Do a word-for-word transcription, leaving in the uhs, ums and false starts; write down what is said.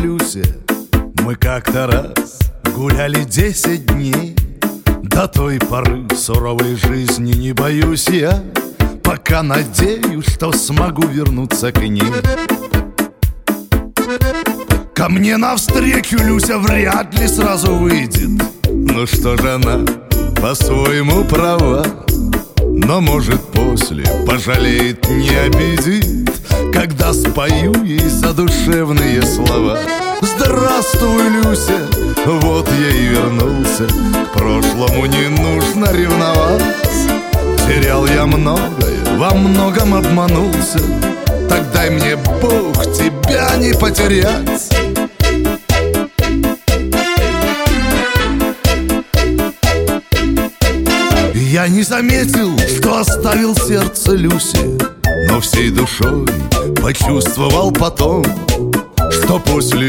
Люся, мы как-то раз гуляли десять дней. До той поры суровой жизни не боюсь я, пока надеюсь, что смогу вернуться к ней. Ко мне навстречу Люся вряд ли сразу выйдет. Ну что же, она по-своему права, но может после пожалеет, не обидит, когда спою ей задушевные слова. Здравствуй, Люся, вот я и вернулся. К прошлому не нужно ревновать. Терял я многое, во многом обманулся. Так дай мне Бог тебя не потерять. Я не заметил, что оставил сердце Люси, но всей душой почувствовал потом, что после